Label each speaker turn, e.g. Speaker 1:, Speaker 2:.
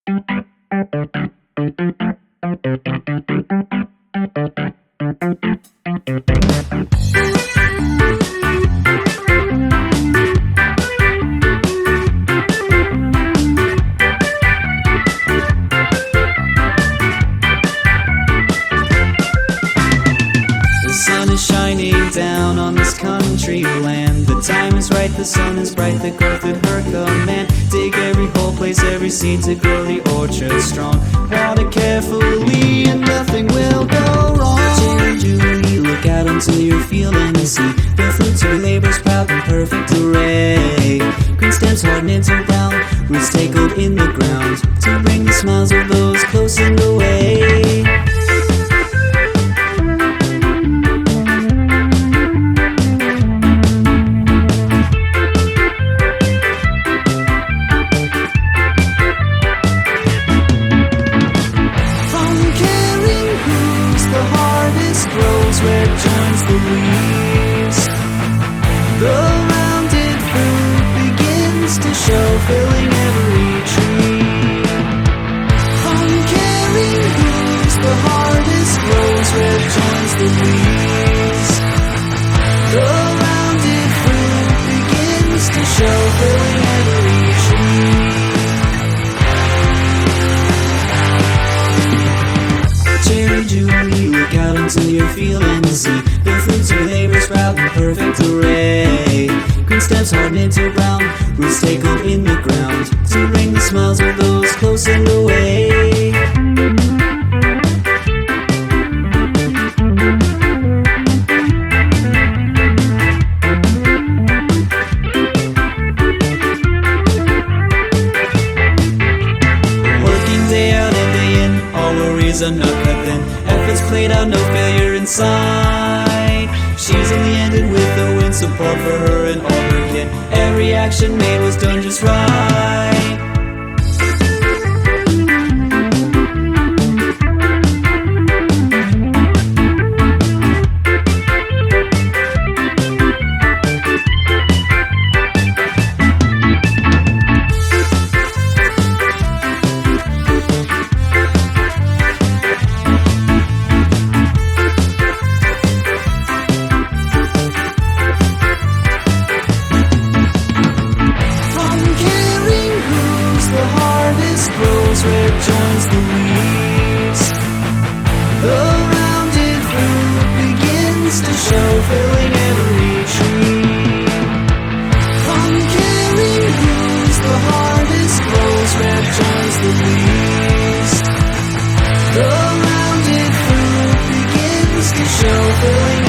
Speaker 1: Shining down on this country land. The time is right, the sun is bright, the growth at her command. Dig every hole, place every seed to grow the orchard strong. Water carefully and nothing will go wrong. Cherry Julie, look out until you're feeling the sea. The fruits of your labor's proud in perfect array. Green stems harden into brown, roots take hold in the ground to bring the smiles of those close and away. Where it joins the leaves, the rounded fruit begins to show, filling every tree. From caring whose the hardest grows, where it joins the leaves, the rounded fruit begins to show, filling every tree. Cherry Julie, look out until you're feeling the sea. The fruits of your labor sprout in perfect array. Green stems harden into brown, roots take hold in the ground to bring the smiles of those close and away. Working day out and day in, all worries are not cut thin. Efforts played out, no failure in sight. She's only ended with the wind, support for her and all her kin. Every action made was done just right. Where it joins the leaves, the rounded fruit begins to show, filling every tree. From caring whose the hardest grows, where it joins the leaves, the rounded fruit begins to show, filling